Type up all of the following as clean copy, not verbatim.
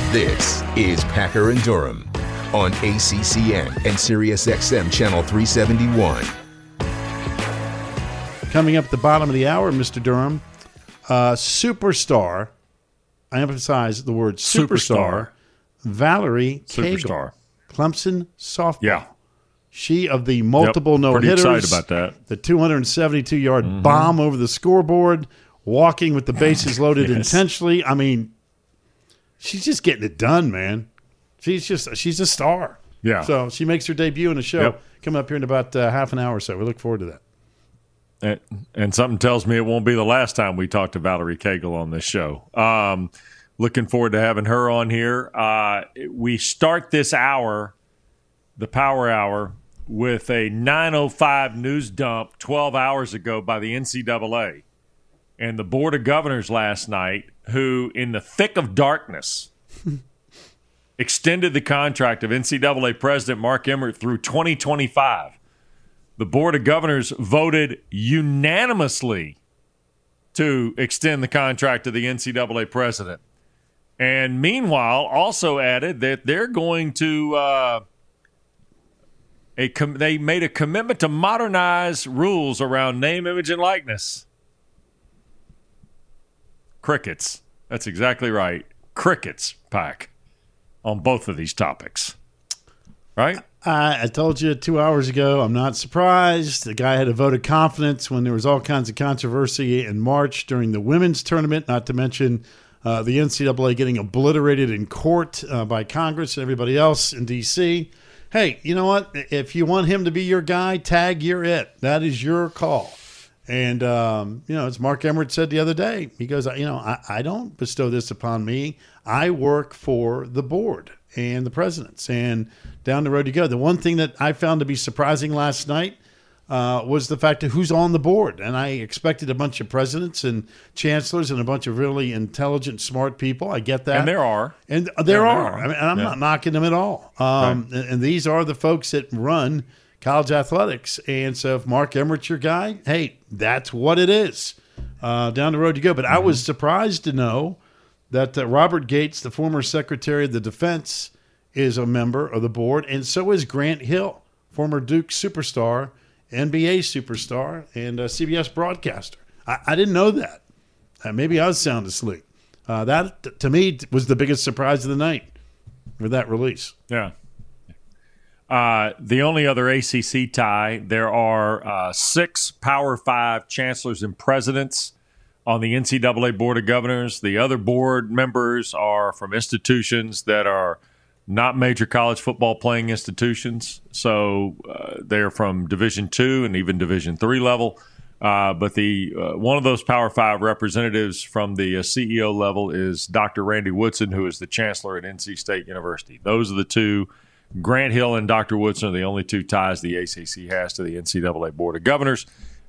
This is Packer and Durham on ACCN and SiriusXM Channel 371. Coming up at the bottom of the hour, Mr. Durham, superstar, I emphasize the word superstar, Valerie Cagle, Clemson softball. Yeah. She of the multiple no-hitters. Pretty excited about that. The 272-yard bomb over the scoreboard, walking with the bases loaded intentionally. I mean, she's just getting it done, man. She's a star. Yeah. So she makes her debut in the show coming up here in about half an hour or so. We look forward to that. And something tells me it won't be the last time we talk to Valerie Cagle on this show. Looking forward to having her on here. We start this hour, the Power Hour, with a 9:05 news dump 12 hours ago by the NCAA and the Board of Governors last night, who, in the thick of darkness, extended the contract of NCAA President Mark Emmert through 2025. The Board of Governors voted unanimously to extend the contract to the NCAA president. And meanwhile, also added that they're going to they made a commitment to modernize rules around name, image, and likeness. Crickets. That's exactly right. Crickets, Pack, on both of these topics. Right? I told you 2 hours ago, I'm not surprised. The guy had a vote of confidence when there was all kinds of controversy in March during the women's tournament, not to mention the NCAA getting obliterated in court by Congress and everybody else in D.C. Hey, you know what? If you want him to be your guy, tag, you're it. That is your call. And, as Mark Emmert said the other day, he goes, I don't bestow this upon me. I work for the board and the presidents, and down the road you go. The one thing that I found to be surprising last night was the fact of who's on the board. And I expected a bunch of presidents and chancellors and a bunch of really intelligent, smart people. I get that. And there are. And there are. I mean, I'm not knocking them at all. And these are the folks that run college athletics. And so if Mark Emmert's your guy, hey, that's what it is. Down the road you go. But I was surprised to know that Robert Gates, the former Secretary of the Defense, is a member of the board, and so is Grant Hill, former Duke superstar, NBA superstar, and CBS broadcaster. I didn't know that. Maybe I was sound asleep. That, to me, was the biggest surprise of the night with that release. Yeah. The only other ACC tie, there are 6 Power 5 chancellors and presidents on the NCAA Board of Governors. The other board members are from institutions that are not major college football playing institutions. So they're from Division II and even Division III level. But the one of those Power 5 representatives from the CEO level is Dr. Randy Woodson, who is the chancellor at NC State University. Those are the two. Grant Hill and Dr. Woodson are the only two ties the ACC has to the NCAA Board of Governors.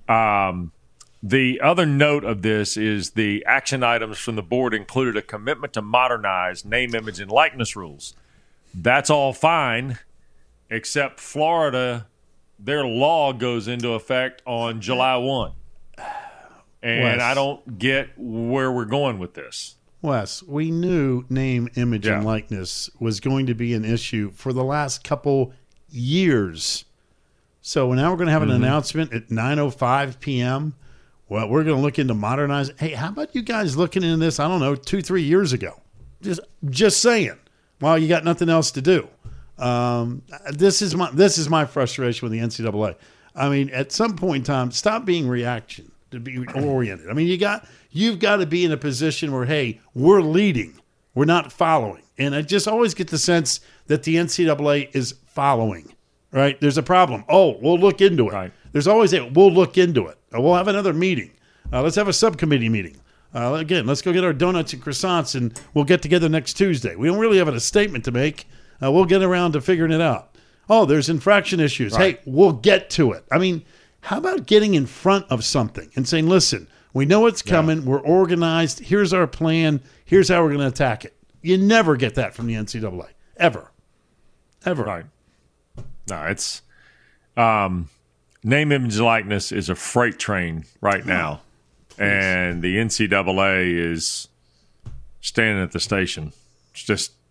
The other note of this is the action items from the board included a commitment to modernize name, image, and likeness rules. That's all fine, except Florida, their law goes into effect on July 1. And Wes, I don't get where we're going with this. Wes, we knew name, image, and likeness was going to be an issue for the last couple years. So now we're going to have an announcement at 9:05 p.m. Well, we're going to look into modernizing. Hey, how about you guys looking into this, I don't know, 2-3 years ago? Just saying. Well, you got nothing else to do. This is my frustration with the NCAA. I mean, at some point in time, stop being reaction to be oriented. I mean, you've got to be in a position where, hey, we're leading, we're not following. And I just always get the sense that the NCAA is following. Right? There's a problem. Oh, we'll look into it. Right. There's always we'll look into it. We'll have another meeting. Let's have a subcommittee meeting. Again, let's go get our donuts and croissants, and we'll get together next Tuesday. We don't really have a statement to make. We'll get around to figuring it out. Oh, there's infraction issues. Right. Hey, we'll get to it. I mean, how about getting in front of something and saying, listen, we know it's coming. We're organized. Here's our plan. Here's how we're going to attack it. You never get that from the NCAA. Ever. Right. No, it's name, image, likeness is a freight train right now. And the NCAA is standing at the station. It's just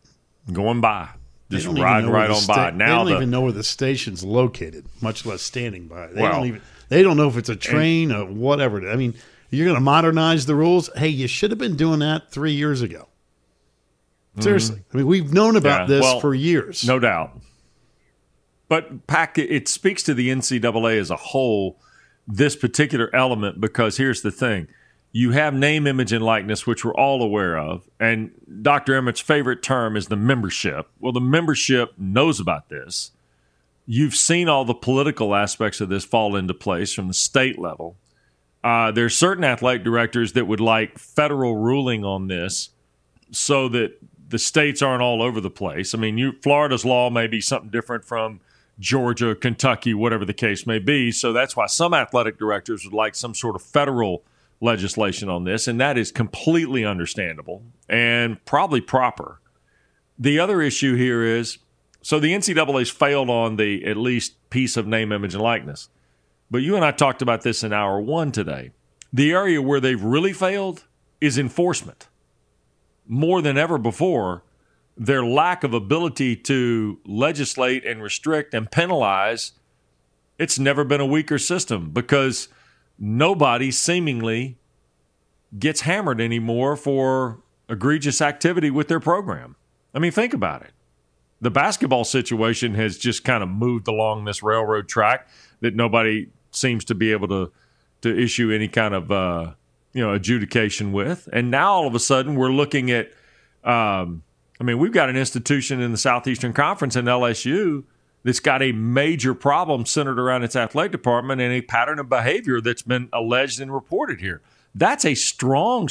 going by, just They don't even riding know where right the on by. They Now don't even know where the station's located, much less standing by it. Well, They don't know if it's a train or whatever. I mean, you're going to modernize the rules. Hey, you should have been doing that 3 years ago. Seriously. I mean, we've known about this for years. No doubt. But, Pac, it speaks to the NCAA as a whole, this particular element, because here's the thing. You have name, image, and likeness, which we're all aware of. And Dr. Emmett's favorite term is the membership. Well, the membership knows about this. You've seen all the political aspects of this fall into place from the state level. There's certain athletic directors that would like federal ruling on this so that the states aren't all over the place. I mean, Florida's law may be something different from Georgia, Kentucky, whatever the case may be. So that's why some athletic directors would like some sort of federal legislation on this, and that is completely understandable and probably proper. The other issue here is, so the NCAA's failed on the at least piece of name, image, and likeness. But you and I talked about this in hour one today. The area where they've really failed is enforcement. More than ever before, their lack of ability to legislate and restrict and penalize, it's never been a weaker system because nobody seemingly gets hammered anymore for egregious activity with their program. I mean, think about it. The basketball situation has just kind of moved along this railroad track that nobody seems to be able to issue any kind of adjudication with. And now all of a sudden we're looking at we've got an institution in the Southeastern Conference in LSU that's got a major problem centered around its athletic department and a pattern of behavior that's been alleged and reported here. That's a strong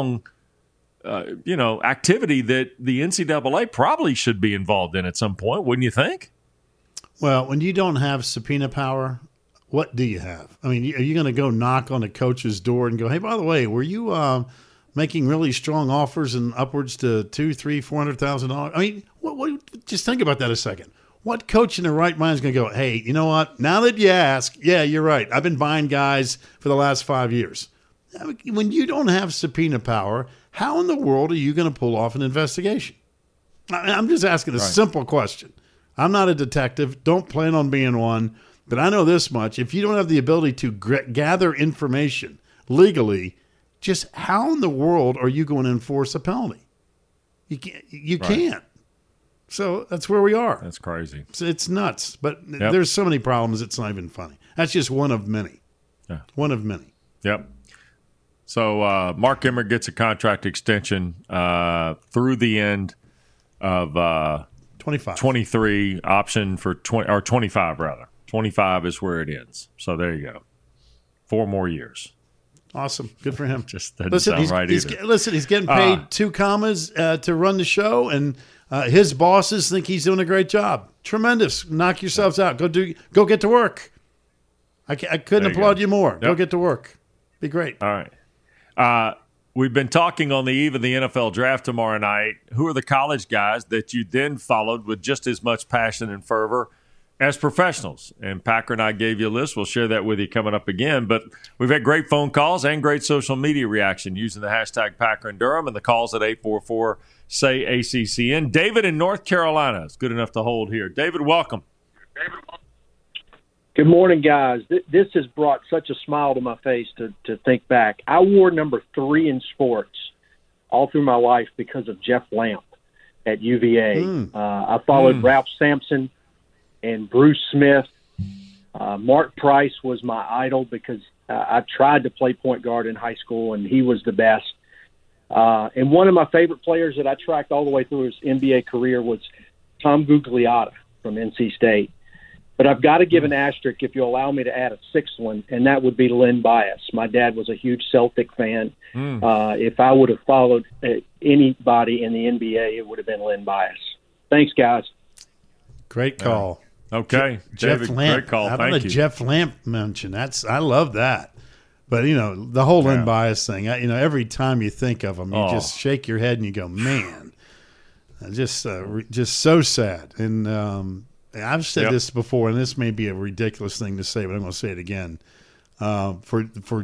activity that the NCAA probably should be involved in at some point, wouldn't you think? Well, when you don't have subpoena power, what do you have? I mean, are you going to go knock on a coach's door and go, hey, by the way, were you making really strong offers and upwards to $200,000, $300,000, $400,000? I mean, what, just think about that a second. What coach in their right mind is going to go, hey, you know what? Now that you ask, yeah, you're right. I've been buying guys for the last 5 years. When you don't have subpoena power, how in the world are you going to pull off an investigation? I'm just asking a simple question. I'm not a detective. Don't plan on being one. But I know this much. If you don't have the ability to gather information legally, just how in the world are you going to enforce a penalty? You can't. You can't. So that's where we are. That's crazy. It's nuts. But there's so many problems, it's not even funny. That's just one of many. Yeah. One of many. Yep. So Mark Emmert gets a contract extension through the end of 23, option for 20 or 25 rather. 25 is where it ends. So there you go. 4 more years. Awesome. Good for him. Just doesn't sound right either. He's getting paid 2 commas to run the show, and his bosses think he's doing a great job. Tremendous. Knock yourselves out. Go get to work. I couldn't applaud you more. Yep. Go get to work. Be great. All right. We've been talking on the eve of the NFL draft tomorrow night. Who are the college guys that you then followed with just as much passion and fervor as professionals? And Packer and I gave you a list. We'll share that with you coming up again. But we've had great phone calls and great social media reaction using the hashtag Packer and Durham and the calls at 844-SAY-ACCN. David in North Carolina is good enough to hold here. David, welcome. Good morning, guys. This has brought such a smile to my face to think back. I wore number 3 in sports all through my life because of Jeff Lamp at UVA. I followed Ralph Sampson and Bruce Smith. Mark Price was my idol because I tried to play point guard in high school, and he was the best. And one of my favorite players that I tracked all the way through his NBA career was Tom Gugliotta from NC State. But I've got to give an asterisk, if you'll allow me to add a 6th one, and that would be Len Bias. My dad was a huge Celtic fan. If I would have followed anybody in the NBA, it would have been Len Bias. Thanks, guys. Great call. Okay. Jeff David, Lamp. great call. How Thank about you. a Jeff Lamp mention? I love that. But, the whole Len Bias thing, every time you think of him, you just shake your head and you go, man, just so sad. And I've said this before, and this may be a ridiculous thing to say, but I'm going to say it again. For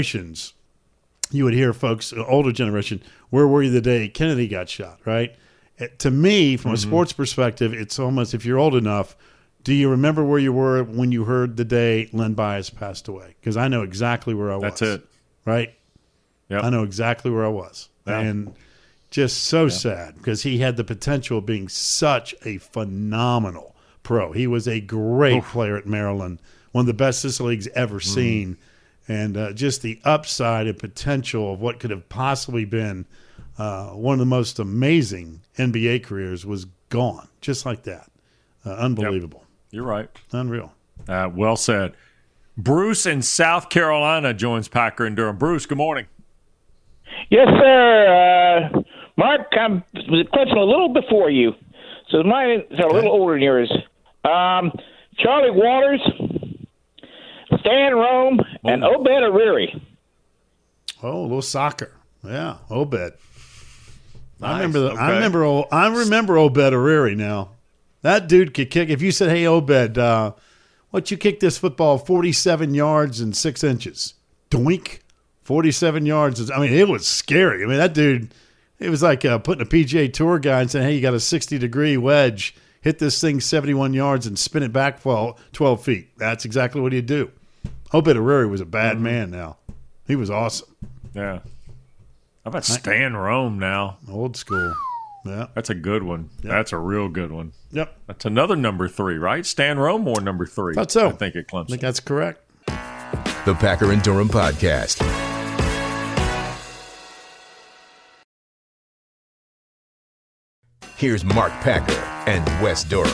generations, you would hear folks, older generation, where were you the day Kennedy got shot, right? To me, from a sports perspective, it's almost, if you're old enough, do you remember where you were when you heard the day Len Bias passed away? Because I know exactly where I was. That's it. Right? Yep. I know exactly where I was. Yeah. And just so sad because he had the potential of being such a phenomenal pro. He was a great player at Maryland, one of the best this league's ever seen. And just the upside and potential of what could have possibly been one of the most amazing NBA careers was gone, just like that. Unbelievable. Yep. You're right. Unreal. Well said. Bruce in South Carolina joins Packer and Durham. Bruce, good morning. Yes, sir. Mark, I'm Clemson a little before you, so mine is a little older than yours. Charlie Waters, Stan Rome, and Obed Ariri. Oh, a little soccer. Yeah, Obed. Nice. I remember Obed Ariri now. That dude could kick. If you said, "Hey, Obed, what you kick this football 47 yards and 6 inches?" Doink. 47 yards. I mean, it was scary. I mean, that dude, it was like putting a PGA Tour guy and saying, "Hey, you got a 60-degree wedge. Hit this thing 71 yards and spin it back 12 feet." That's exactly what he'd do. Obed Ariri was a bad man now. He was awesome. Yeah. How about Stan Rome now? Old school. Yeah. That's a good one. Yep. That's a real good one. Yep. That's another number 3, right? Stan Rome wore number 3. Thought so. I think at Clemson. I think that's correct. The Packer and Durham Podcast. Here's Mark Packer and Wes Durham.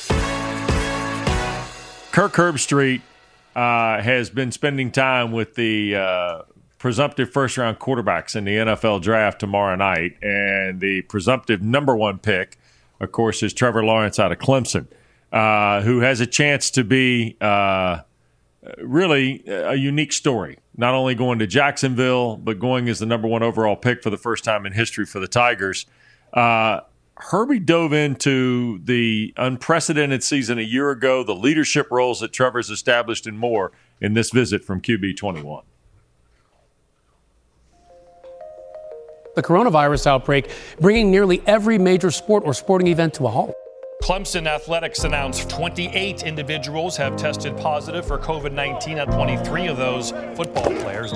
Kirk Herbstreit has been spending time with the presumptive first-round quarterbacks in the NFL draft tomorrow night, and the presumptive number 1 pick, of course, is Trevor Lawrence out of Clemson, who has a chance to be really a unique story, not only going to Jacksonville, but going as the number 1 overall pick for the first time in history for the Tigers. Herbie dove into the unprecedented season a year ago, the leadership roles that Trevor's established, and more in this visit from QB21. The coronavirus outbreak bringing nearly every major sport or sporting event to a halt. Clemson Athletics announced 28 individuals have tested positive for COVID-19, and 23 of those football players.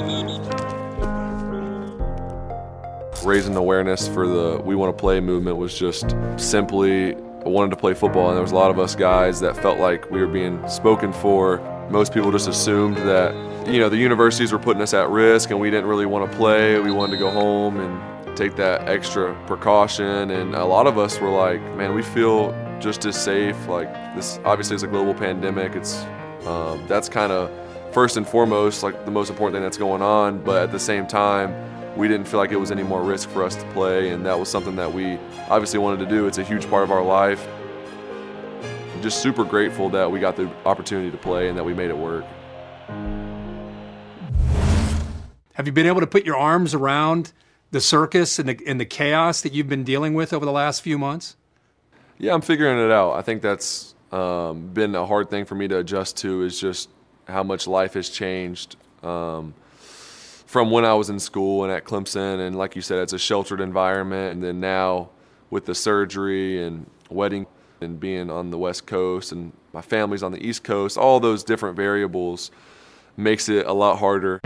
Raising awareness for the We Want to Play movement was just simply wanted to play football, and there was a lot of us guys that felt like we were being spoken for. Most people just assumed that, you know, the universities were putting us at risk and we didn't really want to play. We wanted to go home and take that extra precaution, and a lot of us were like, man, we feel just as safe. Like, this obviously is a global pandemic. It's that's kind of first and foremost like the most important thing that's going on, but at the same time we didn't feel like it was any more risk for us to play, and that was something that we obviously wanted to do. It's a huge part of our life. Just super grateful that we got the opportunity to play and that we made it work. Have you been able to put your arms around the circus and the chaos that you've been dealing with over the last few months? Yeah, I'm figuring it out. I think that's been a hard thing for me to adjust to, is just how much life has changed from when I was in school and at Clemson. And like you said, it's a sheltered environment. And then now with the surgery and wedding and being on the West Coast and my family's on the East Coast, all those different variables makes it a lot harder.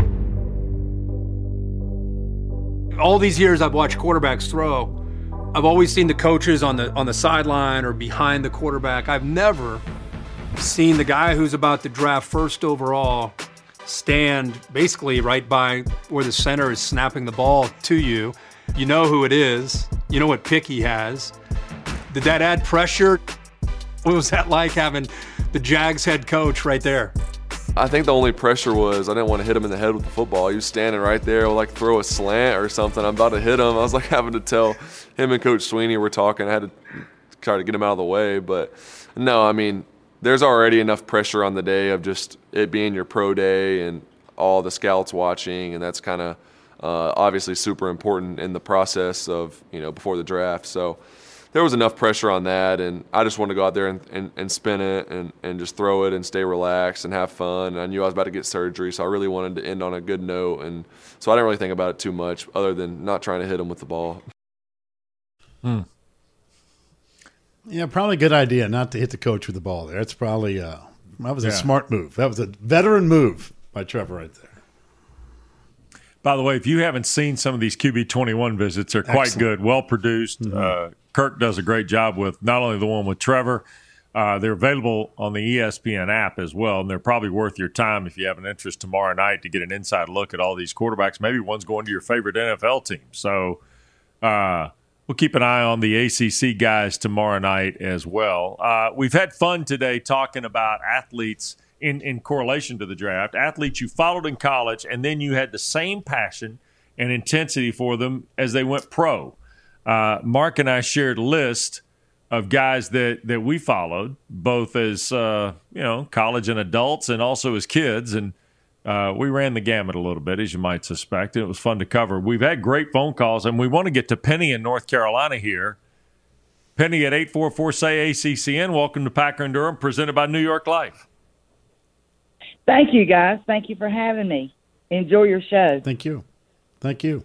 All these years I've watched quarterbacks throw, I've always seen the coaches on the sideline or behind the quarterback. I've never seen the guy who's about to draft first overall stand basically right by where the center is snapping the ball to you. You know who it is. You know what pick he has. Did that add pressure? What was that like, having the Jags head coach right there? I think the only pressure was I didn't want to hit him in the head with the football. He was standing right there, like throw a slant or something. I'm about to hit him. I was like having to tell him and Coach Sweeney were talking. I had to try to get him out of the way. But no, I mean, there's already enough pressure on the day of just it being your pro day and all the scouts watching, and that's kind of obviously super important in the process of, you know, before the draft. So there was enough pressure on that, and I just wanted to go out there and spin it and just throw it and stay relaxed and have fun. And I knew I was about to get surgery, so I really wanted to end on a good note, and so I didn't really think about it too much other than not trying to hit him with the ball. Yeah, probably a good idea not to hit the coach with the ball there. That's probably that was a smart move. That was a veteran move by Trevor right there. By the way, if you haven't seen some of these QB21 visits, they're quite good, well produced. Mm-hmm. Kirk does a great job with not only the one with Trevor, they're available on the ESPN app as well, and they're probably worth your time if you have an interest tomorrow night to get an inside look at all these quarterbacks. Maybe one's going to your favorite NFL team. So we'll keep an eye on the ACC guys tomorrow night as well. We've had fun today talking about athletes in correlation to the draft, athletes you followed in college, and then you had the same passion and intensity for them as they went pro. Mark and I shared a list of guys that we followed, both as college and adults, and also as kids, and we ran the gamut a little bit, as you might suspect. It was fun to cover. We've had great phone calls, and we want to get to Penny in North Carolina here. Penny at 844-SAY-ACCN. Welcome to Packer and Durham, presented by New York Life. Thank you, guys. Thank you for having me. Enjoy your show. Thank you. Thank you.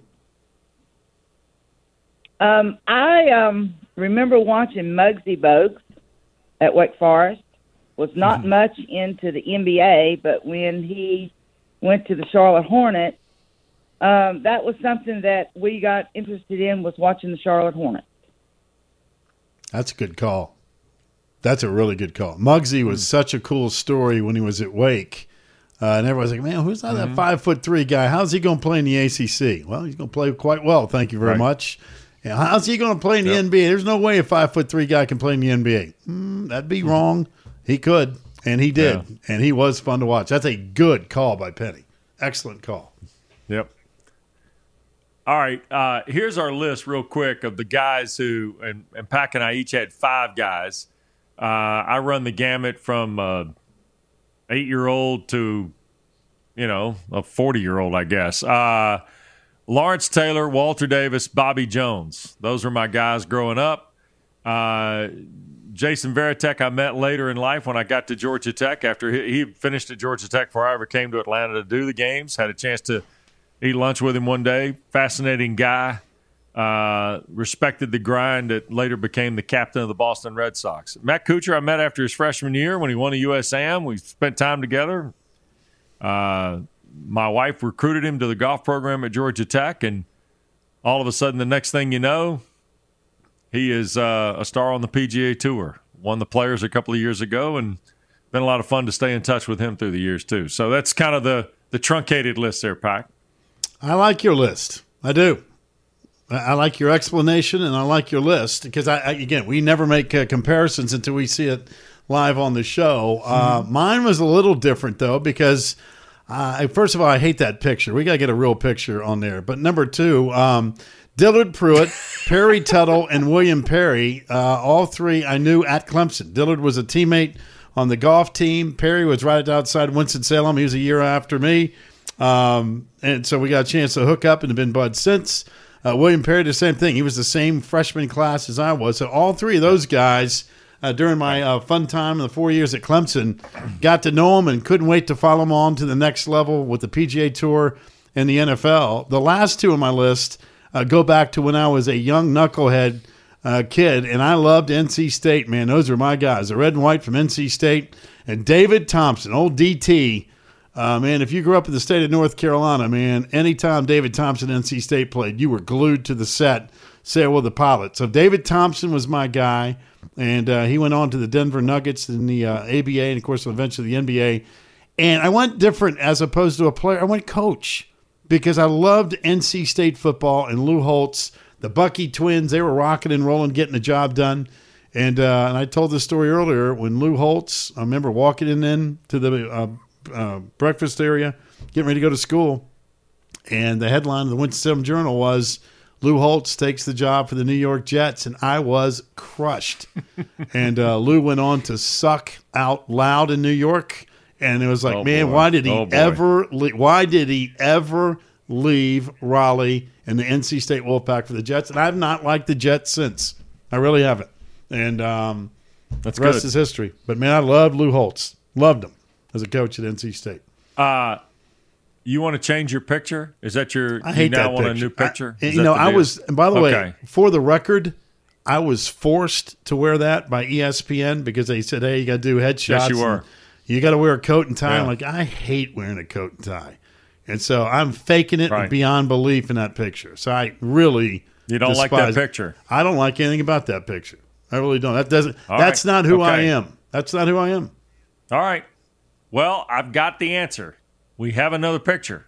I remember watching Muggsy Bogues at Wake Forest. Was not much into the NBA, but when he went to the Charlotte Hornets, that was something that we got interested in, was watching the Charlotte Hornets. That's a good call. That's a really good call. Muggsy was such a cool story when he was at Wake. And everyone's like, man, who's that 5'3" guy? How's he going to play in the ACC? Well, he's going to play quite well. Thank you very much. Yeah, how's he going to play in the NBA? There's no way a 5'3" guy can play in the NBA. That'd be wrong. He could, and he did. Yeah. And he was fun to watch. That's a good call by Penny. Excellent call. Yep. All right. Here's our list real quick of the guys who, and Pack and I each had 5 guys. I run the gamut from 8-year-old to, a 40-year-old, I guess. Lawrence Taylor, Walter Davis, Bobby Jones. Those were my guys growing up. Jason Varitek I met later in life when I got to Georgia Tech after he finished at Georgia Tech before I ever came to Atlanta to do the games. Had a chance to eat lunch with him one day. Fascinating guy. Respected the grind that later became the captain of the Boston Red Sox. Matt Kuchar I met after his freshman year when he won a USAM. We spent time together. My wife recruited him to the golf program at Georgia Tech, and all of a sudden, the next thing you know, he is a star on the PGA Tour. Won the Players a couple of years ago, and been a lot of fun to stay in touch with him through the years, too. So that's kind of the truncated list there, Pac. I like your list. I do. I like your explanation, and I like your list because, again, we never make comparisons until we see it live on the show. Mine was a little different, though, because first of all, I hate that picture. We got to get a real picture on there. But number 2, Dillard Pruitt, Perry Tuttle, and William Perry, all 3 I knew at Clemson. Dillard was a teammate on the golf team. Perry was right outside Winston-Salem. He was a year after me. And so we got a chance to hook up and have been buds since. William Perry, the same thing. He was the same freshman class as I was. So all 3 of those guys, during my fun time in the 4 years at Clemson, got to know them and couldn't wait to follow them on to the next level with the PGA Tour and the NFL. The last 2 on my list go back to when I was a young knucklehead kid, and I loved NC State, man. Those are my guys, the red and white from NC State. And David Thompson, old DT. Man, if you grew up in the state of North Carolina, man, anytime David Thompson NC State played, you were glued to the set, Sail with the Pilot. So David Thompson was my guy, and he went on to the Denver Nuggets in the ABA and, of course, eventually the NBA. And I went different as opposed to a player. I went coach because I loved NC State football and Lou Holtz, the Bucky twins. They were rocking and rolling, getting the job done. And I told this story earlier when Lou Holtz, I remember walking in to the breakfast area, getting ready to go to school, and the headline of the Winston-Salem Journal was Lou Holtz takes the job for the New York Jets, and I was crushed. And Lou went on to suck out loud in New York, and it was like, why did he ever leave Raleigh and the NC State Wolfpack for the Jets? And I've not liked the Jets since. I really haven't. And that's the rest is history. But man, I loved Lou Holtz. Loved him as a coach at NC State. You want to change your picture? Is that I hate you now that want picture. a new picture? I was, and by the way, for the record, I was forced to wear that by ESPN because they said, hey, you got to do headshots. Yes, you were. You got to wear a coat and tie. Yeah. I'm like, I hate wearing a coat and tie. And so I'm faking it Right. beyond belief in that picture. So I really You don't like despise that it. picture. I don't like anything about that picture. I really don't. That's right. not who I Okay. am. That's not who I am. All right. Well, I've got the answer. We have another picture.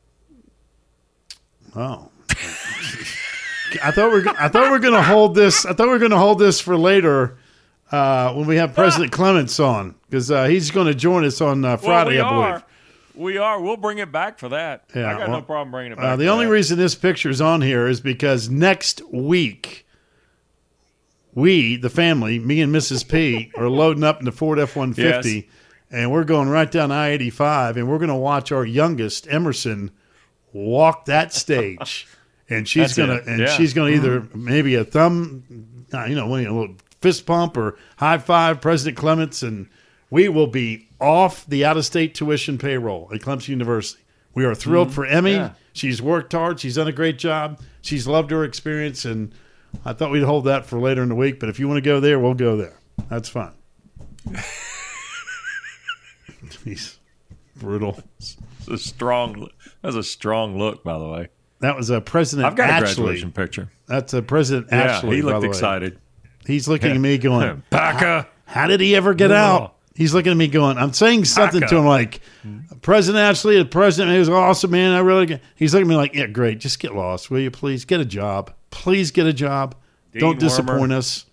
Oh. I thought we were going to hold this. I thought we were going to hold this for later when we have President Clements on, because he's going to join us on Friday, I believe. We are. We'll bring it back for that. Yeah, I got no problem bringing it back. The for only that. reason this picture's on here is because next week, we, the family, me and Mrs. P, are loading up in the Ford F-150, Yes. and we're going right down I-85, and we're going to watch our youngest, Emerson, walk that stage. And she's That's gonna, it. she's gonna either maybe a thumb, a little fist pump or high five President Clements, and we will be off the out-of-state tuition payroll at Clemson University. We are thrilled for Emmy. Yeah. She's worked hard. She's done a great job. She's loved her experience, and I thought we'd hold that for later in the week. But if you want to go there, we'll go there. That's fine. He's brutal. That's a strong look, by the way. That was President I've got a Ashley. graduation picture. That's President Yeah, Ashley. he by looked the way. excited. He's looking at me going, Packer. how did he ever get out? He's looking at me going, I'm saying something to him like, President Ashley, the president, he was awesome, man. He's looking at me like, yeah, great. Just get lost, will you please? Get a job. Please get a job. Dean Don't disappoint Wormer. us.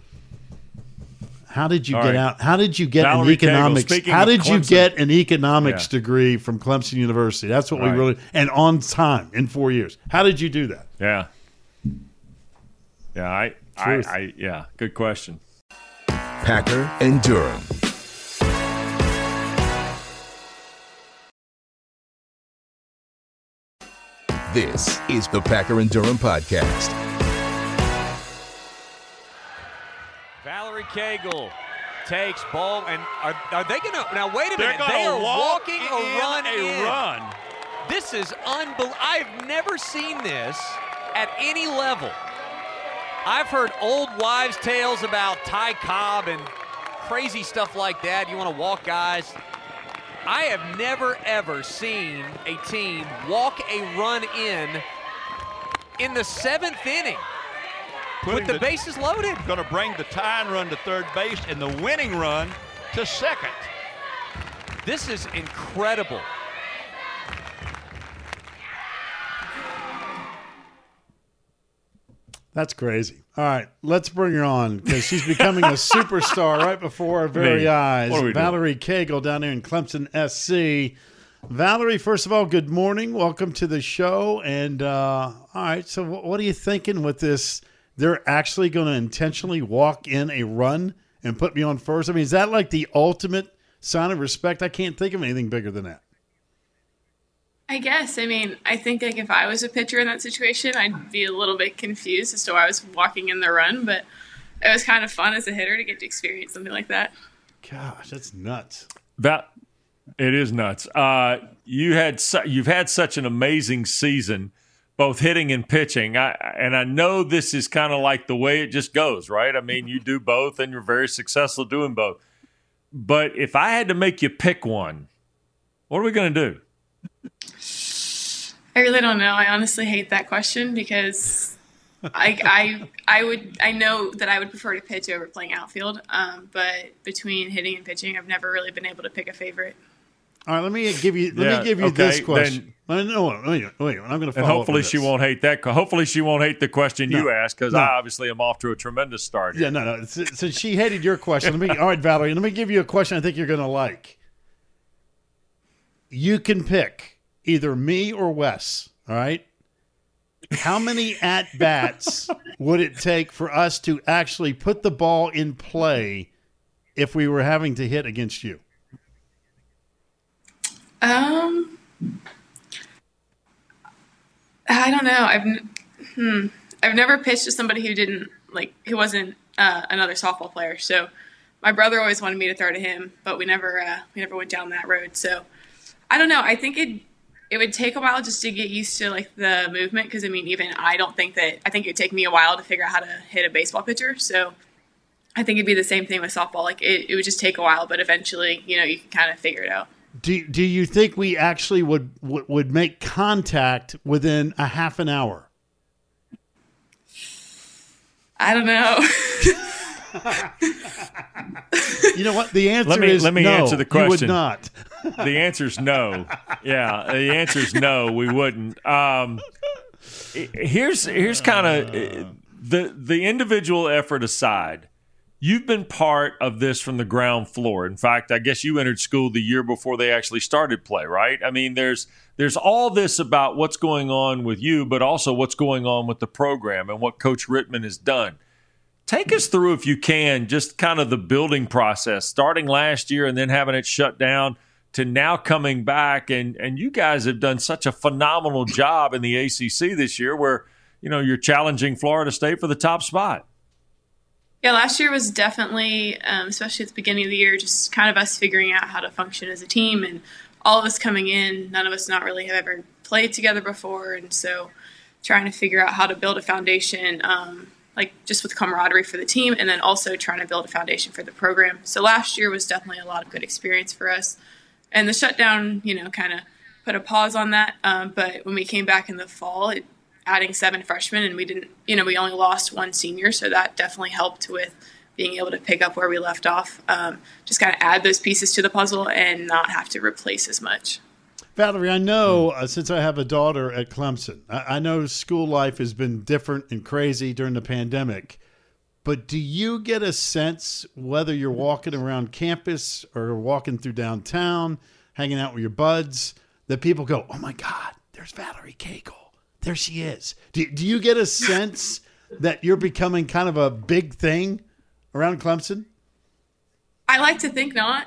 How did you All get right. out? How did you get Valerie an economics? Cagle, speaking How of did you Clemson. get an economics Yeah. degree from Clemson University? That's what we Right. really, and on time in 4 years. How did you do that? Yeah. Yeah, Truth. yeah, good question. Packer and Durham. This is the Packer and Durham podcast. Valerie Cagle takes ball, and are they going to – now, wait a minute. gonna They are walk walking in a run a run. This is unbelievable. I've never seen this at any level. I've heard old wives' tales about Ty Cobb and crazy stuff like that. You want to walk guys. I have never, ever seen a team walk a run in the seventh inning with the bases loaded. Going to bring the tying run to third base and the winning run to second. This is incredible. That's crazy. All right, let's bring her on because she's becoming a superstar right before our very Me. eyes. What are we doing? Valerie Cagle down there in Clemson, SC. Valerie, first of all, good morning. Welcome to the show. And all right, so what are you thinking with this? They're actually going to intentionally walk in a run and put me on first? I mean, is that like the ultimate sign of respect? I can't think of anything bigger than that. I guess. I mean, I think like if I was a pitcher in that situation, I'd be a little bit confused as to why I was walking in the run, but it was kind of fun as a hitter to get to experience something like that. Gosh, that's nuts. It is nuts. You've had such an amazing season, both hitting and pitching. And I know this is kind of like the way it just goes, right? I mean, you do both, and you're very successful doing both. But if I had to make you pick one, what are we going to do? I really don't know. I honestly hate that question because I know that I would prefer to pitch over playing outfield. But between hitting and pitching, I've never really been able to pick a favorite. All right, let me give you this question. Wait, I'm going to follow And up hopefully with she this. won't hate that. Hopefully she won't hate the question you asked because No. I obviously am off to a tremendous start here. Yeah, no. Since she hated your question, all right, Valerie, let me give you a question I think you're going to like. You can pick either me or Wes, all right? How many at-bats would it take for us to actually put the ball in play if we were having to hit against you? I don't know. I've never pitched to somebody who wasn't another softball player. So my brother always wanted me to throw to him, but we never went down that road. So I don't know. I think it would take a while just to get used to like the movement. Because I mean, even I think it'd take me a while to figure out how to hit a baseball pitcher. So I think it'd be the same thing with softball. Like it would just take a while, but eventually, you can kind of figure it out. Do you think we actually would make contact within a half an hour? I don't know. You know what? The answer is let me no, answer the question. You would not. The answer is no. Yeah, the answer is no, we wouldn't. Here's kind of the individual effort aside. You've been part of this from the ground floor. In fact, I guess you entered school the year before they actually started play, right? I mean, there's all this about what's going on with you, but also what's going on with the program and what Coach Rittman has done. Take us through, if you can, just kind of the building process, starting last year and then having it shut down to now coming back. And you guys have done such a phenomenal job in the ACC this year where, you're challenging Florida State for the top spot. Yeah, last year was definitely, especially at the beginning of the year, just kind of us figuring out how to function as a team and all of us coming in. None of us not really have ever played together before. And so trying to figure out how to build a foundation, like just with camaraderie for the team, and then also trying to build a foundation for the program. So last year was definitely a lot of good experience for us. And the shutdown, kind of put a pause on that. But when we came back in the fall, adding 7 freshmen, and we didn't, we only lost 1 senior. So that definitely helped with being able to pick up where we left off, just kind of add those pieces to the puzzle and not have to replace as much. Valerie, I know since I have a daughter at Clemson, I know school life has been different and crazy during the pandemic, but do you get a sense whether you're walking around campus or walking through downtown, hanging out with your buds, that people go, oh my God, there's Valerie Cagle. There she is. Do you get a sense that you're becoming kind of a big thing around Clemson? I like to think not.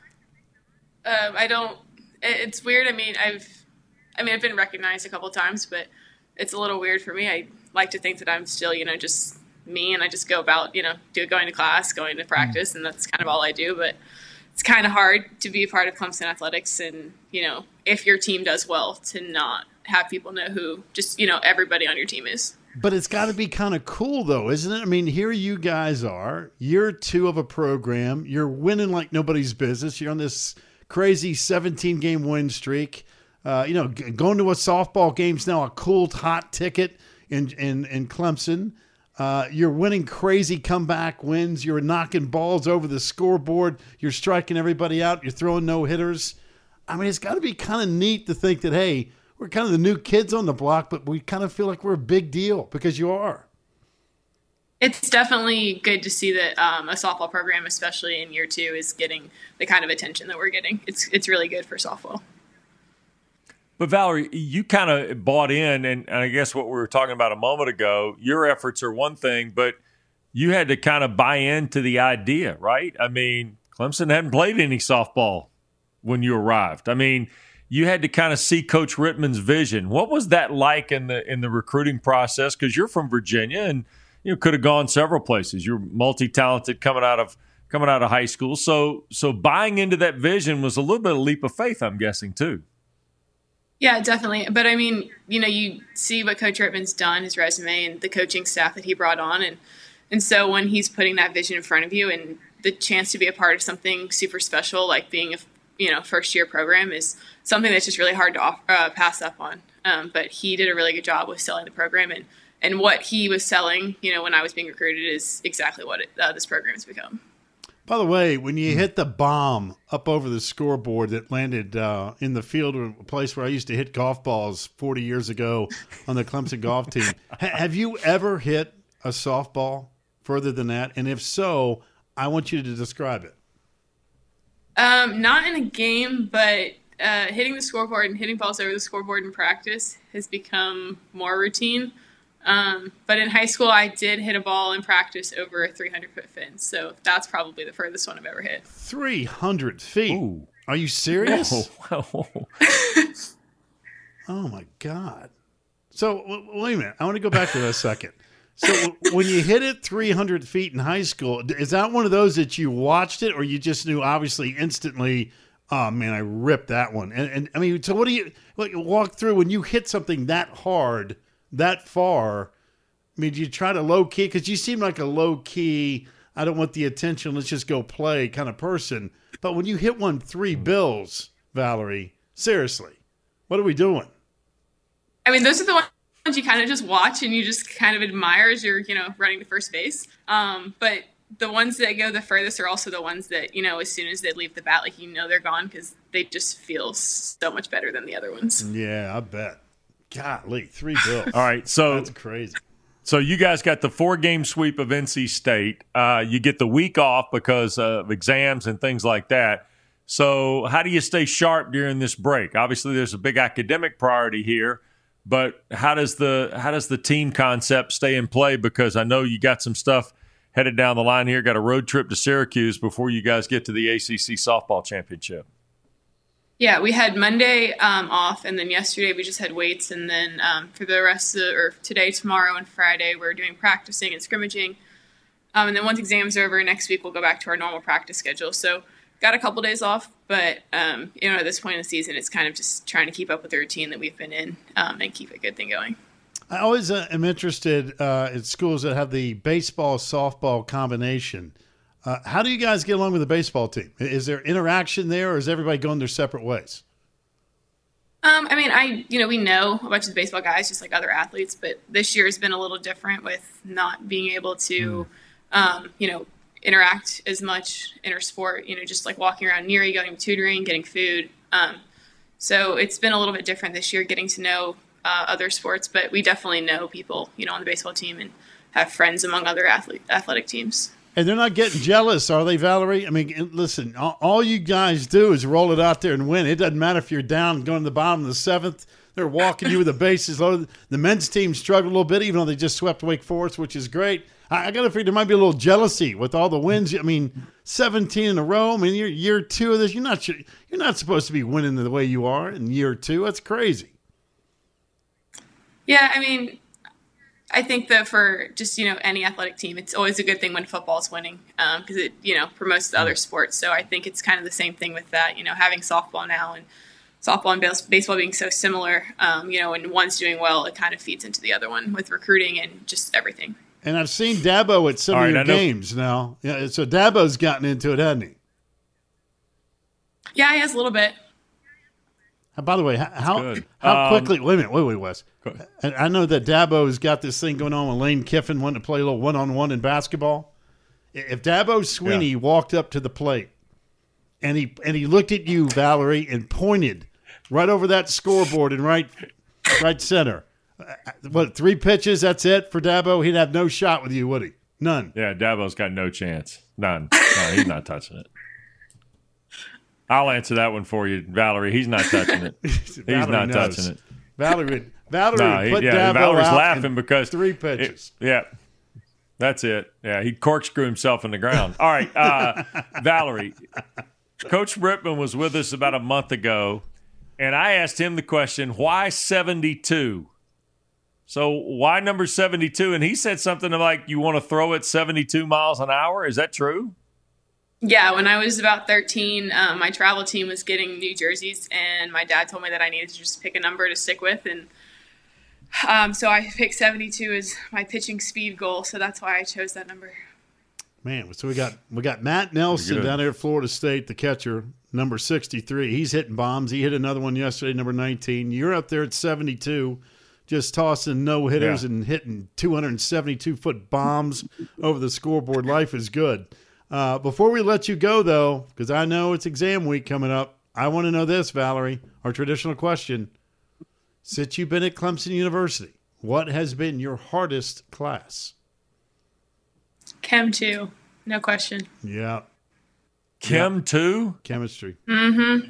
I don't. It's weird. I mean, I've been recognized a couple of times, but it's a little weird for me. I like to think that I'm still, just me, and I just go about, going to class, going to practice, and that's kind of all I do. But it's kind of hard to be a part of Clemson athletics, and if your team does well, to not have people know who just everybody on your team is. But it's got to be kind of cool, though, isn't it? I mean, here you guys are, year 2 of a program, you're winning like nobody's business. You're on this crazy 17-game win streak. Going to a softball game's now a cool hot ticket in Clemson. You're winning crazy comeback wins. You're knocking balls over the scoreboard. You're striking everybody out. You're throwing no-hitters. I mean, it's got to be kind of neat to think that, hey, we're kind of the new kids on the block, but we kind of feel like we're a big deal because you are. It's definitely good to see that a softball program, especially in year 2, is getting the kind of attention that we're getting. It's really good for softball. But Valerie, you kind of bought in, and I guess what we were talking about a moment ago, your efforts are one thing, but you had to kind of buy into the idea, right? I mean, Clemson hadn't played any softball when you arrived. I mean, you had to kind of see Coach Rittman's vision. What was that like in the recruiting process? Because you're from Virginia, and you could have gone several places. You're multi-talented coming out of high school. So buying into that vision was a little bit of a leap of faith, I'm guessing, too. Yeah, definitely. But I mean, you see what Coach Rittman's done, his resume, and the coaching staff that he brought on, and so when he's putting that vision in front of you, and the chance to be a part of something super special, like being a first-year program, is something that's just really hard to pass up on. But he did a really good job with selling the program, and what he was selling, when I was being recruited, is exactly what this program has become. By the way, when you hit the bomb up over the scoreboard that landed in the field, a place where I used to hit golf balls 40 years ago on the Clemson golf team, have you ever hit a softball further than that? And if so, I want you to describe it. Not in a game, but hitting the scoreboard and hitting balls over the scoreboard in practice has become more routine. But in high school, I did hit a ball in practice over a 300-foot fence. So that's probably the furthest one I've ever hit. 300 feet? Ooh. Are you serious? Oh, my God. So, wait a minute. I want to go back to that a second. So when you hit it 300 feet in high school, is that one of those that you watched it, or you just knew obviously instantly, Oh, man, I ripped that one. And I mean, so what do you walk through when you hit something that hard, that far? I mean, do you try to low-key? Because you seem like a low-key, I don't want the attention, let's just go play kind of person. But when you hit 3 bills, Valerie, seriously, what are we doing? I mean, those are the ones you kind of just watch and you just kind of admire as you're, running to first base. But the ones that go the furthest are also the ones that, as soon as they leave the bat, they're gone because they just feel so much better than the other ones. Yeah, I bet. Golly, 3 bills. All right, so that's crazy. So you guys got the 4-game sweep of NC State. You get the week off because of exams and things like that. So how do you stay sharp during this break? Obviously, there's a big academic priority here, but how does the team concept stay in play? Because I know you got some stuff headed down the line here. Got a road trip to Syracuse before you guys get to the ACC softball championship. Yeah, we had Monday off, and then yesterday we just had weights, and then for the rest of today, tomorrow, and Friday we're doing practicing and scrimmaging, and then once exams are over next week we'll go back to our normal practice schedule. So got a couple days off, but at this point in the season it's kind of just trying to keep up with the routine that we've been in and keep a good thing going. I always am interested in schools that have the baseball softball combination. How do you guys get along with the baseball team? Is there interaction there, or is everybody going their separate ways? We know a bunch of the baseball guys just like other athletes, but this year has been a little different with not being able to, interact as much inter-sport, just like walking around Neary, going to tutoring, getting food. So it's been a little bit different this year getting to know other sports, but we definitely know people, on the baseball team and have friends among other athletic teams. And they're not getting jealous, are they, Valerie? I mean, listen, all you guys do is roll it out there and win. It doesn't matter if you're down going to the bottom of the 7th. They're walking you with the bases loaded. The men's team struggled a little bit, even though they just swept Wake Forest, which is great. I got to figure there might be a little jealousy with all the wins. I mean, 17 in a row. I mean, you're year 2 of this. You're not supposed to be winning the way you are in year 2. That's crazy. Yeah, I think that for just, any athletic team, it's always a good thing when football's winning because it, promotes the other sports. So I think it's kind of the same thing with that, having softball now and softball and baseball being so similar, and one's doing well, it kind of feeds into the other one with recruiting and just everything. And I've seen Dabo at some of your games now. Yeah, so Dabo's gotten into it, hasn't he? Yeah, he has a little bit. By the way, how quickly – wait a minute, Wes. I know that Dabo's got this thing going on with Lane Kiffin wanting to play a little one-on-one in basketball. If Dabo Swinney walked up to the plate and he looked at you, Valerie, and pointed right over that scoreboard in right center, 3 pitches, that's it for Dabo? He'd have no shot with you, would he? None. Yeah, Dabo's got no chance. None. No, he's not touching it. I'll answer that one for you, Valerie. He's not touching it. He's not touching it. Valerie put Dabo Valerie's out laughing because 3 pitches. That's it. Yeah, he corkscrew himself in the ground. All right, Valerie, Coach Brittman was with us about a month ago, and I asked him the question, why 72? So why number 72? And he said something like, you want to throw it 72 miles an hour? Is that true? Yeah, when I was about 13, my travel team was getting new jerseys, and my dad told me that I needed to just pick a number to stick with, and so I picked 72 as my pitching speed goal, so that's why I chose that number. Man, so we got Matt Nelson down there at Florida State, the catcher, number 63. He's hitting bombs. He hit another one yesterday, number 19. You're up there at 72, just tossing no-hitters and hitting 272-foot bombs over the scoreboard. Life is good. Before we let you go, though, because I know it's exam week coming up, I want to know this, Valerie, our traditional question. Since you've been at Clemson University, what has been your hardest class? Chem 2, no question. Yeah. Chem 2? Chemistry. Mm-hmm.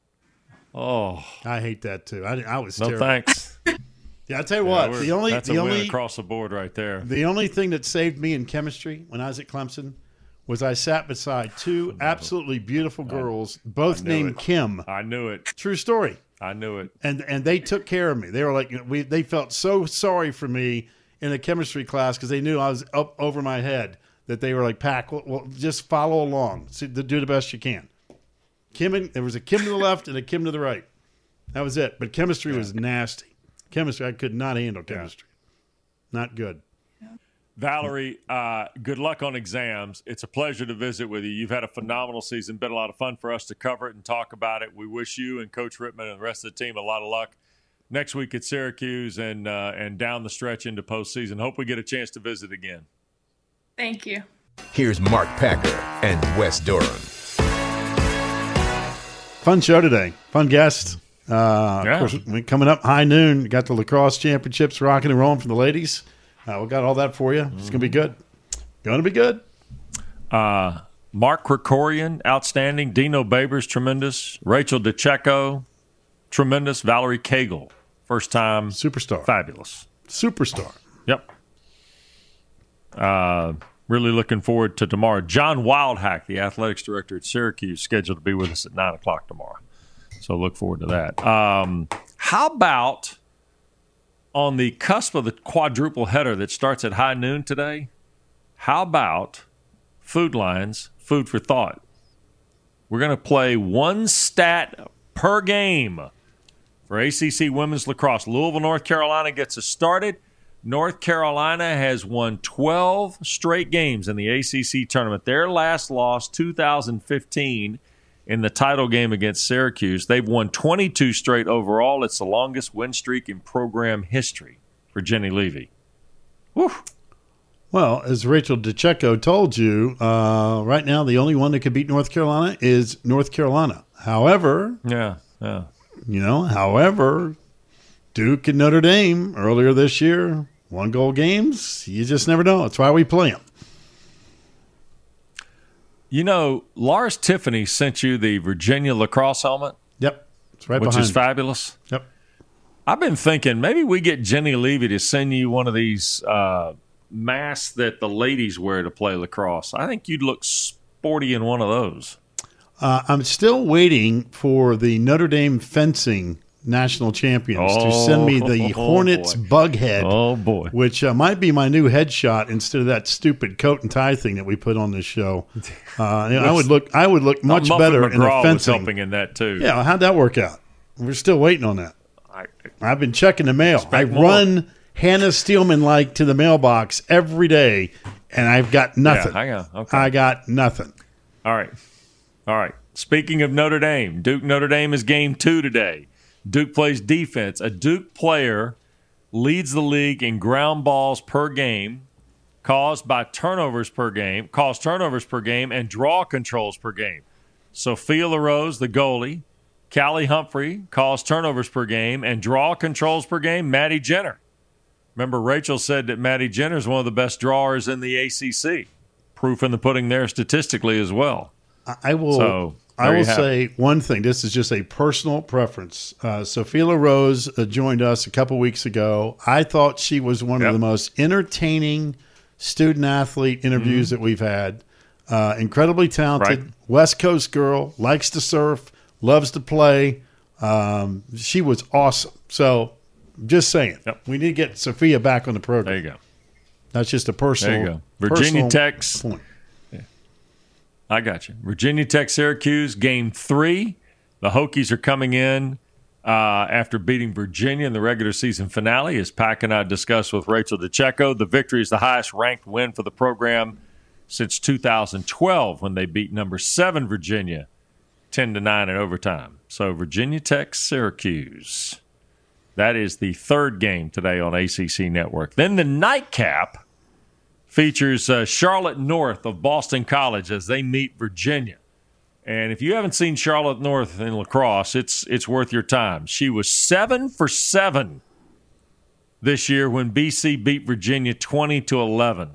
Oh. I hate that, too. I was terrible. No thanks. Yeah, I tell you what, that's a win across the board right there. The only thing that saved me in chemistry when I was at Clemson was I sat beside 2 absolutely beautiful girls, both named Kim. I knew it. True story. I knew it. And they took care of me. They were like, they felt so sorry for me in a chemistry class because they knew I was up over my head, that they were like, Pack, well, just follow along. Do the best you can. There was a Kim to the left and a Kim to the right. That was it. But chemistry was nasty. Chemistry, I could not handle chemistry. Not good. Valerie, good luck on exams. It's a pleasure to visit with you. You've had a phenomenal season. Been a lot of fun for us to cover it and talk about it. We wish you and Coach Rittman and the rest of the team a lot of luck next week at Syracuse and down the stretch into postseason. Hope we get a chance to visit again. Thank you. Here's Mark Packer and Wes Durham. Fun show today. Fun guest. Of course, coming up high noon, got the lacrosse championships rocking and rolling for the ladies. We got all that for you. It's going to be good. Going to be good. Mark Krikorian, outstanding. Dino Babers, tremendous. Rachel DeCecco, tremendous. Valerie Cagle, first time. Superstar. Fabulous. Superstar. Yep. Really looking forward to tomorrow. John Wildhack, the athletics director at Syracuse, scheduled to be with us at 9 o'clock tomorrow. So look forward to that. How about on the cusp of the quadruple header that starts at high noon today, how about Food Lions, Food for Thought? We're going to play one stat per game for ACC women's lacrosse. Louisville, North Carolina gets us started. North Carolina has won 12 straight games in the ACC tournament. Their last loss, 2015, in the title game against Syracuse. They've won 22 straight overall. It's the longest win streak in program history for Jenny Levy. Whew. Well, as Rachel DeCecco told you, right now the only one that could beat North Carolina is North Carolina. However, however, Duke and Notre Dame earlier this year, 1-goal games. You just never know. That's why we play them. You know, Lars Tiffany sent you the Virginia lacrosse helmet. Yep. It's right which behind is me. Fabulous. Yep. I've been thinking maybe we get Jenny Levy to send you one of these masks that the ladies wear to play lacrosse. I think you'd look sporty in one of those. I'm still waiting for the Notre Dame fencing national champions to send me the Hornets bug head. Oh, boy. Which might be my new headshot instead of that stupid coat and tie thing that we put on this show. I would look much better in the fencing. Was helping in that too. Yeah, how'd that work out? We're still waiting on that. I've been checking the mail. I run Hannah Steelman to the mailbox every day, and I've got nothing. Yeah, hang on. Okay. I got nothing. All right. Speaking of Notre Dame, Duke-Notre Dame is game 2 today. Duke plays defense. A Duke player leads the league in ground balls per game, caused turnovers per game, and draw controls per game. Sophia LaRose, the goalie. Callie Humphrey caused turnovers per game and draw controls per game. Maddie Jenner. Remember, Rachel said that Maddie Jenner is one of the best drawers in the ACC. Proof in the pudding there statistically as well. I will say one thing. This is just a personal preference. Sophia LaRose joined us a couple weeks ago. I thought she was one of the most entertaining student-athlete interviews that we've had. Incredibly talented, West Coast girl, likes to surf, loves to play. She was awesome. So just saying, we need to get Sophia back on the program. There you go. That's just a personal There you go. Virginia Tech. Point. I got you. Virginia Tech, Syracuse, game 3. The Hokies are coming in after beating Virginia in the regular season finale, as Pack and I discussed with Rachel DeCecco. The victory is the highest ranked win for the program since 2012 when they beat number 7 Virginia 10-9 in overtime. So Virginia Tech, Syracuse. That is the third game today on ACC Network. Then the nightcap features Charlotte North of Boston College as they meet Virginia. And if you haven't seen Charlotte North in lacrosse, it's worth your time. She was 7 for 7 this year when BC beat Virginia 20-11.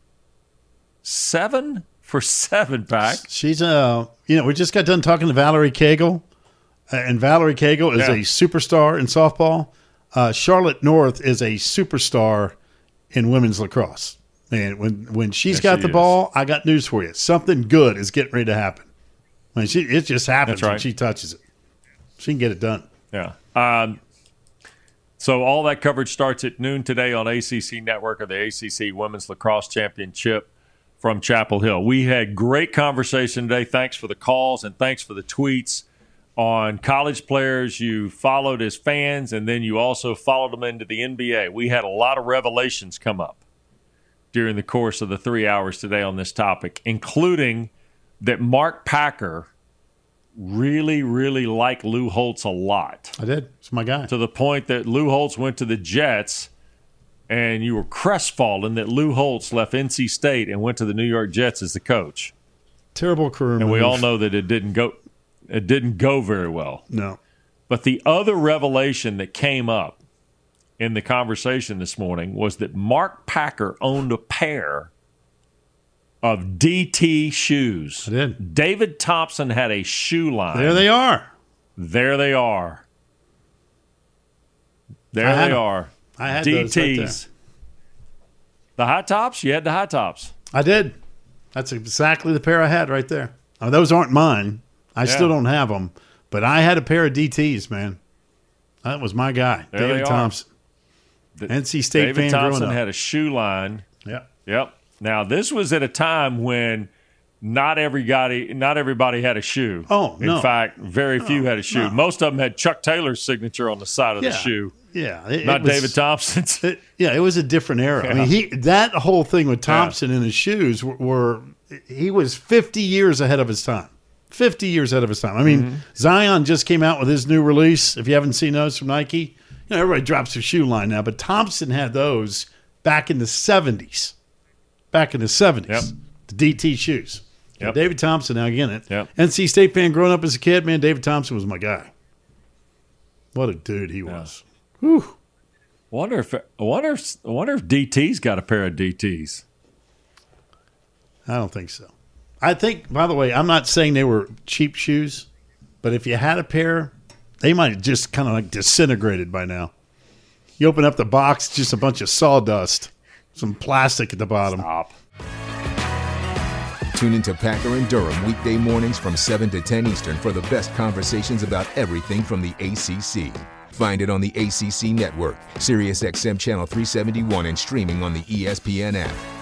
7 for 7, Pack. She's we just got done talking to Valerie Cagle, and Valerie Cagle is a superstar in softball. Charlotte North is a superstar in women's lacrosse. And when she's got the ball, I got news for you. Something good is getting ready to happen. I mean, it just happens when she touches it. She can get it done. Yeah. So all that coverage starts at noon today on ACC Network of the ACC Women's Lacrosse Championship from Chapel Hill. We had great conversation today. Thanks for the calls and thanks for the tweets on college players you followed as fans, and then you also followed them into the NBA. We had a lot of revelations come up during the course of the 3 hours today on this topic, including that Mark Packer really, really liked Lou Holtz a lot. I did. It's my guy. To the point that Lou Holtz went to the Jets, and you were crestfallen that Lou Holtz left NC State and went to the New York Jets as the coach. Terrible career and move. We all know that it didn't go very well. No. But the other revelation that came up in the conversation this morning was that Mark Packer owned a pair of DT shoes. I did. David Thompson had a shoe line. There they are. There they are. There they are. I had DTs. those right there. The high tops? You had the high tops. I did. That's exactly the pair I had right there. I mean, those aren't mine. I still don't have them. But I had a pair of DTs, man. That was my guy, There David Thompson. NC State David fan Thompson growing up. had a shoe line. Yep. Now, this was at a time when not everybody had a shoe. Oh, In no. fact, very few had a shoe. no. Most of them had Chuck Taylor's signature on the side of the Yeah. shoe. Yeah. Not David Thompson's. It was a different era. I mean, that whole thing with Thompson and his shoes he was 50 years ahead of his time. 50 years ahead of his time. I mean, Zion just came out with his new release. If you haven't seen those from Nike, everybody drops their shoe line now, but Thompson had those back in the 70s. The DT shoes. Yep. David Thompson, now again, NC State fan growing up as a kid, man, David Thompson was my guy. What a dude he was. Whew. I wonder if DT's got a pair of DTs. I don't think so. I think, by the way, I'm not saying they were cheap shoes, but if you had a pair, they might have just kind of like disintegrated by now. You open up the box, just a bunch of sawdust, some plastic at the bottom. Stop. Tune into Packer and Durham weekday mornings from 7 to 10 Eastern for the best conversations about everything from the ACC. Find it on the ACC Network, SiriusXM Channel 371, and streaming on the ESPN app.